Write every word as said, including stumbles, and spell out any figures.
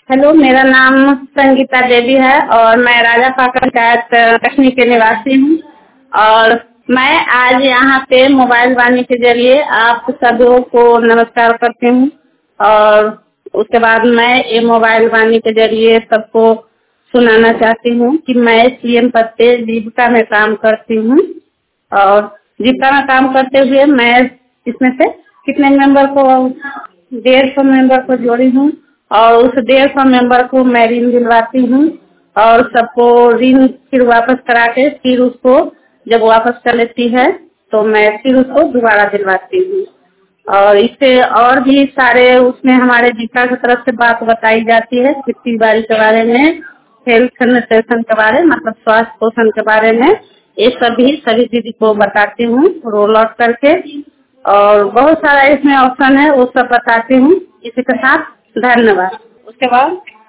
Hello, मेरा नाम संगीता देवी है और मैं राजा पाकर पंचायत कश्मीर के निवासी हूँ। और मैं आज यहाँ पे मोबाइल वाणी के जरिए आप सभी को नमस्कार करती हूँ। और उसके बाद मैं ये मोबाइल वाणी के जरिए सबको सुनाना चाहती हूँ कि मैं सीएम पद पे जीविका में काम करती हूँ। और जीविका में काम करते हुए मैं इसमें से कितने मेंबर को डेढ़ सौ मेंबर को जोड़ी हूँ और उस डेढ़ सौ मेंबर को मैं ऋण दिलवाती हूँ और सबको ऋण फिर वापस करा के फिर उसको जब वापस कर लेती है तो मैं फिर उसको दोबारा दिलवाती हूँ। और इससे और भी सारे उसमें हमारे जीविका की तरफ से बात बताई जाती है, खेती बाड़ी के बारे में, हेल्थ न्यूट्रिशन के बारे में, मतलब स्वास्थ्य पोषण के बारे में। ये सभी सभी दीदी को बताती हूँ रोल आउट करके। और बहुत सारा इसमें ऑप्शन है, वो सब बताती हूँ। इसी के साथ धन्यवाद। उसके बाद